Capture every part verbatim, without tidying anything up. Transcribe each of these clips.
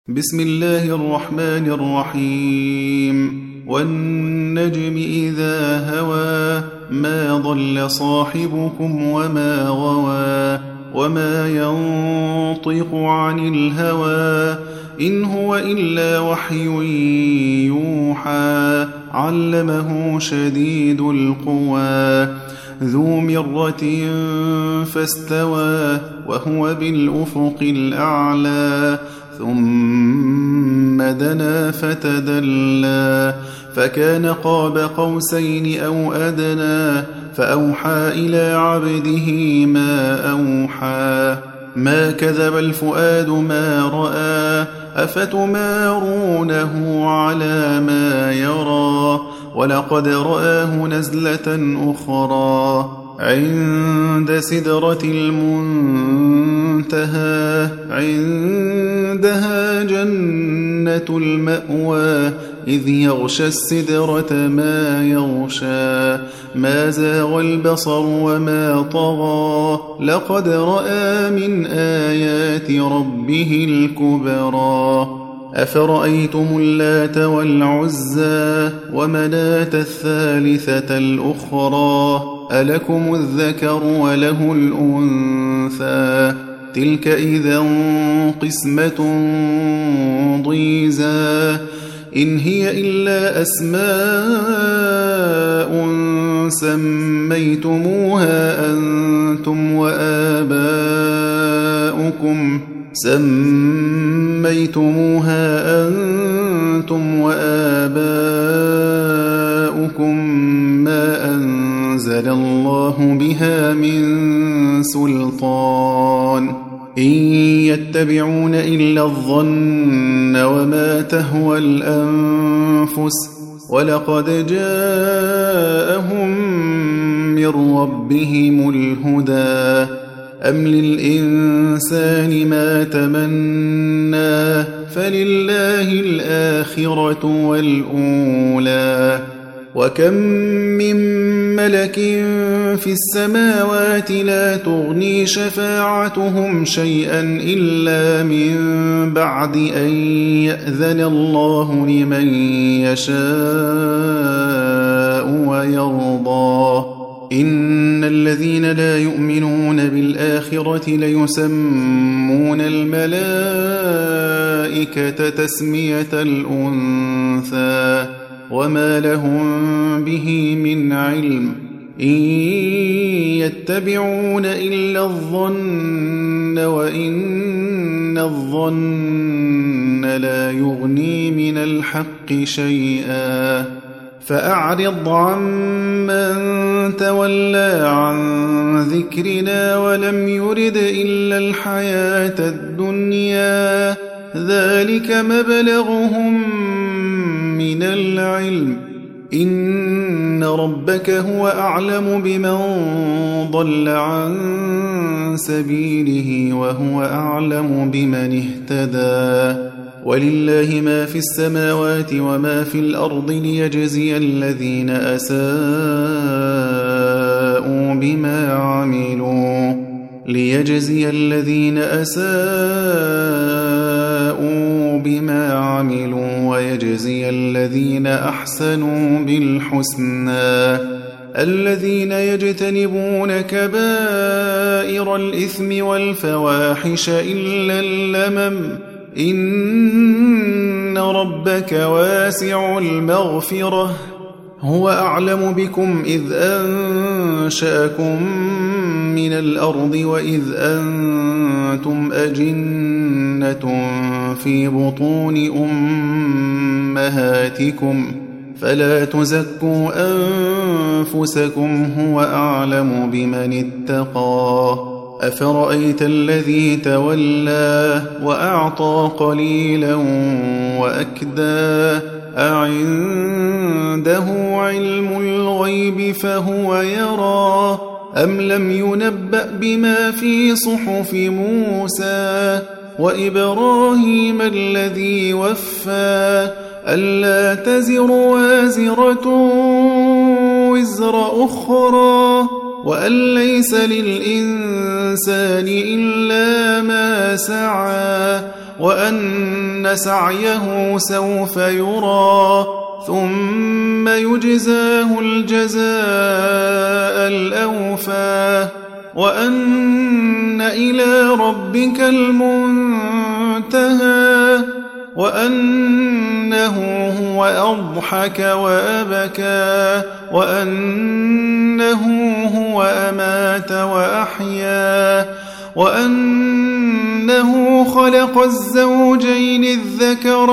بسم الله الرحمن الرحيم والنجم إذا هوى ما ضل صاحبكم وما غوى وما ينطق عن الهوى إن هو إلا وحي يوحى علمه شديد القوى ذو مرة فاستوى وهو بالأفق الأعلى ثم دنا فتدلى فكان قاب قوسين أو أدنى فأوحى إلى عبده ما أوحى ما كذب الفؤاد ما رأى أفتمارونه على ما يرى ولقد رآه نزلة أخرى عند سدرة المنتهى عندها جنة المأوى إذ يغشى السدرة ما يغشى ما زاغ البصر وما طغى لقد رأى من آيات ربه الكبرى أفرأيتم اللات والعزى ومناة الثالثة الأخرى ألكم الذكر وله الأنثى تلك إذا قسمة ضيزى إن هي إلا أسماء سميتموها أنتم وآباؤكم سميتموها أنتم وآباؤكم ما أنزل الله بها من سلطان إن يتبعون إلا الظن وما تهوى الأنفس ولقد جاءهم من ربهم الهدى أم للإنسان ما تمنى فلله الآخرة والأولى وكم من ملك في السماوات لا تغني شفاعتهم شيئا إلا من بعد أن يأذن الله لمن يشاء ويرضى إن الذين لا يؤمنون بالآخرة ليسمون الملائكة تسمية الأنثى وما لهم به من علم إن يتبعون إلا الظن وإن الظن لا يغني من الحق شيئا فأعرض عمن تولى عن ذكرنا ولم يرد إلا الحياة الدنيا ذلك مبلغهم من العلم إن ربك هو أعلم بمن ضل عن سبيله وهو أعلم بمن اهتدى ولله ما في السماوات وما في الأرض ليجزي الذين أساءوا بما عملوا ليجزي الذين أساءوا بما عملوا ويجزي الذين أحسنوا بالحسنى الذين يجتنبون كبائر الإثم والفواحش إلا اللمم إن ربك واسع المغفرة هو أعلم بكم إذ أنشأكم من الأرض وإذ أنتم أجنة في بطون أمهاتكم فلا تزكوا أنفسكم هو أعلم بمن اتقى أفرأيت الذي تولى وأعطى قليلا وأكدى أعنده علم الغيب فهو يرى أم لم ينبأ بما في صحف موسى وإبراهيم الذي وفى ألا تزر وازرة وزر أخرى وأن ليس للإنسان إلا ما سعى وأن سعيه سوف يرى ثم يجزاه الجزاء الأوفى وأن إلى ربك المنتهى وأنه هو أضحك وأبكى وأنه هو أمات وأحيا وأنه خلق الزوجين الذكر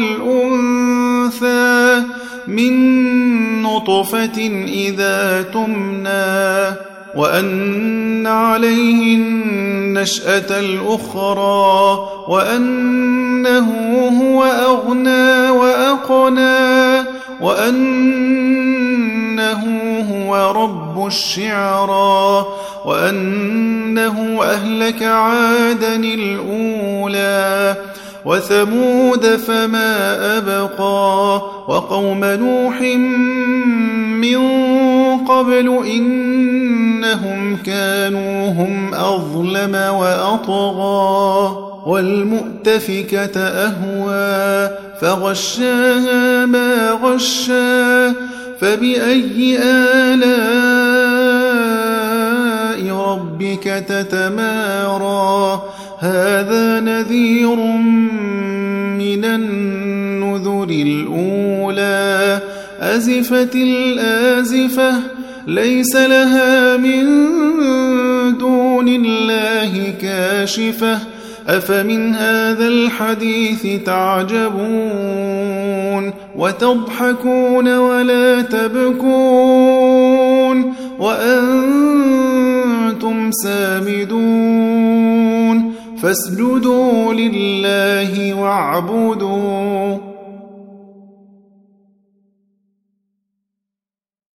والأنثى من نطفة إذا تمنى وأن عليه النشأة الأخرى وأنه هو أغنى وأقنى وأنه هو رب الشعرى وأنه أهلك عادا الأولى وثمود فما أبقى وقوم نوح من قبل إنهم كانوا هم أظلم وأطغى والمؤتفكة أهوى فغشاها ما غشى فبأي آلاء ربك تتمارى هذا نذير من النذر الأولى أزفت الآزفة ليس لها من دون الله كاشفة أفمن هذا الحديث تعجبون وتضحكون ولا تبكون وأنتم سامدون فاسجدوا لله واعبدوا